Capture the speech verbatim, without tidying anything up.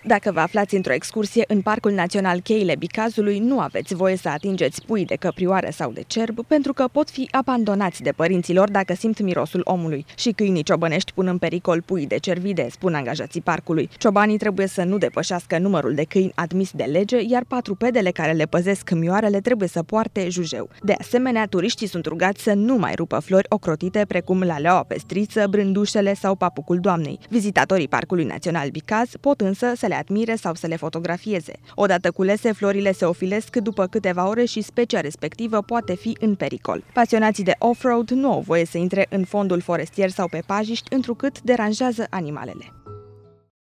Dacă vă aflați într-o excursie în Parcul Național Cheile Bicazului, nu aveți voie să atingeți pui de căprioară sau de cerb, pentru că pot fi abandonați de părinților dacă simt mirosul omului. Și câinii ciobănești pun în pericol puii de cervide, spun angajații parcului. Ciobanii trebuie să nu depășească numărul de câini admis de lege, iar patrupedele care le păzesc mioarele trebuie să poarte jujeu. De asemenea, turiștii sunt rugați să nu mai rupă flori ocrotite precum laleaua pestriță, brândușele sau papucul doamnei. Vizitatorii Parcului Național Bicaz pot însă să le admire sau să le fotografieze. Odată culese, florile se ofilesc după câteva ore și specia respectivă poate fi în pericol. Pasionații de off-road nu au voie să intre în fondul forestier sau pe pajiști, întrucât deranjează animalele.